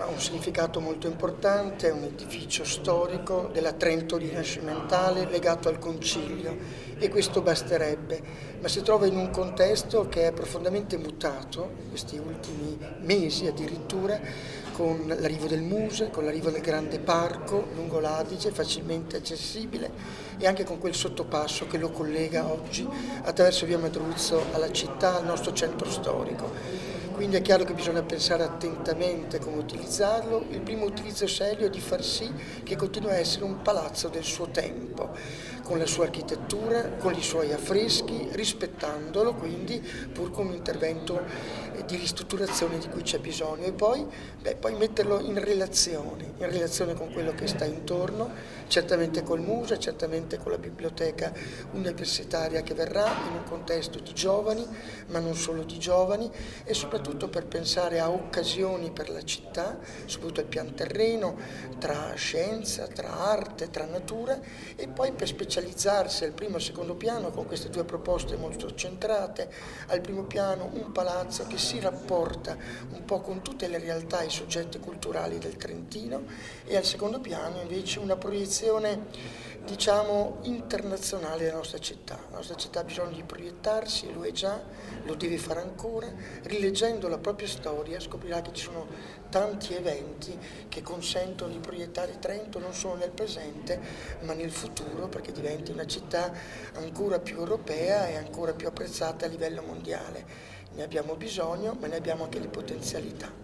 Ha un significato molto importante, è un edificio storico della Trento rinascimentale legato al Concilio e questo basterebbe, ma si trova in un contesto che è profondamente mutato in questi ultimi mesi addirittura, con l'arrivo del Muse, con l'arrivo del grande parco lungo l'Adige, facilmente accessibile, e anche con quel sottopasso che lo collega oggi attraverso via Madruzzo alla città, al nostro centro storico. Quindi è chiaro che bisogna pensare attentamente come utilizzarlo. Il primo utilizzo serio è di far sì che continui a essere un palazzo del suo tempo, con la sua architettura, con i suoi affreschi, rispettandolo quindi, pur con un intervento di ristrutturazione di cui c'è bisogno. E poi metterlo in relazione con quello che sta intorno, certamente col museo, certamente con la biblioteca universitaria che verrà in un contesto di giovani, ma non solo di giovani, e soprattutto per pensare a occasioni per la città, soprattutto al pian terreno, tra scienza, tra arte, tra natura, e poi per specializzarsi al primo e al secondo piano con queste due proposte molto centrate. Al primo piano un palazzo che si rapporta un po' con tutte le realtà e i soggetti culturali del Trentino, e al secondo piano invece una proiezione diciamo internazionale della nostra città. La nostra città ha bisogno di proiettarsi, lo è già, lo deve fare ancora, rileggendo la propria storia scoprirà che ci sono tanti eventi che consentono di proiettare Trento non solo nel presente ma nel futuro, perché diventi una città ancora più europea e ancora più apprezzata a livello mondiale. Ne abbiamo bisogno, ma ne abbiamo anche le potenzialità.